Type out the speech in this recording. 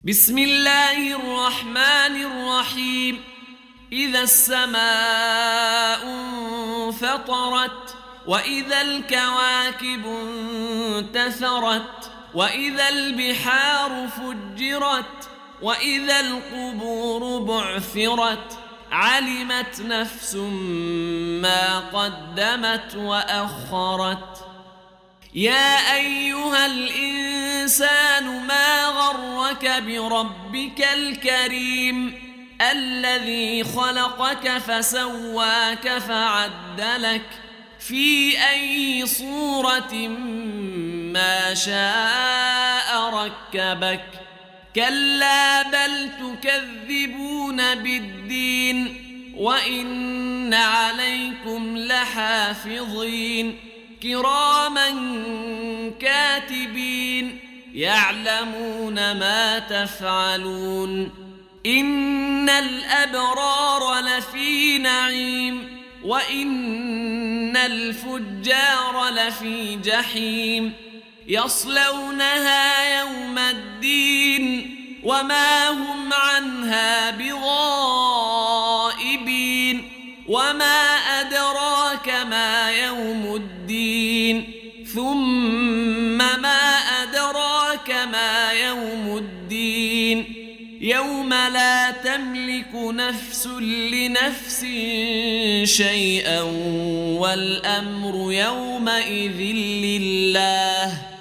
بسم الله الرحمن الرحيم. إذا السماء انفطرت وإذا الكواكب انتثرت وإذا البحار فجرت وإذا القبور بعثرت علمت نفس ما قدمت وأخرت. يا أيها الإنسان ما غرك بربك الكريم الذي خلقك فسواك فعدلك في أي صورة ما شاء ركبك. كلا بل تكذبون بالدين وإن عليكم لحافظين كراما كاتبين يعلمون ما تفعلون. إن الأبرار لفي نعيم وإن الفجار لفي جحيم يصلونها يوم الدين وما هم عنها بغائبين. وما أدراك ما يوم الدين ثم ما أدراك ما يوم الدين يوم لا تملك نفس لنفس شيئا والأمر يومئذ لله.